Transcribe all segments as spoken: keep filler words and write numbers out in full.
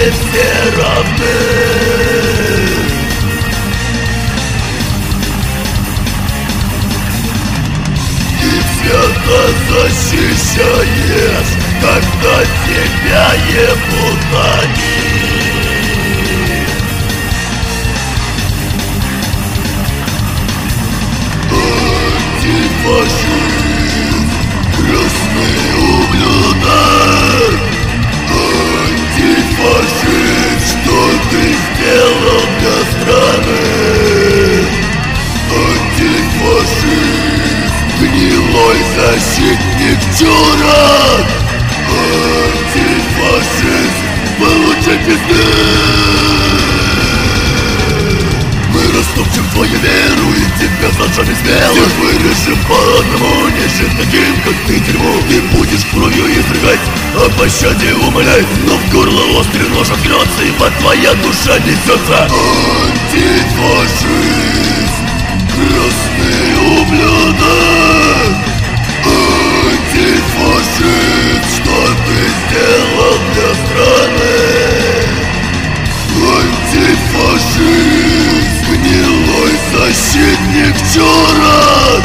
все равны. И свято защищаешь, когда тебя ебут они. Антифашист, красный ублюдок. Антифашист, что ты сделал для страны? Антифашист, гнилой защитник чурок. Антифашист, получай пизды. Мы растопчем твою веру и тебя зажжем смело. Всех вырежем по одному, не жить таким, как ты, дерьмо. Ты будешь кровью изрыгать, о пощаде умолять, но в горло острый нож откнется, ибо твоя душа несется. Антифашист, красный ублюдок. Антифашист, что ты сделал для страны? Антифашист, гнилой защитник чурок.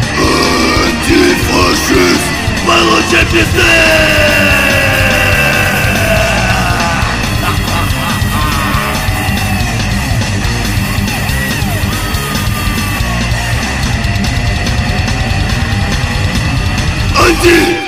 Антифашист, получай пизды. Анти!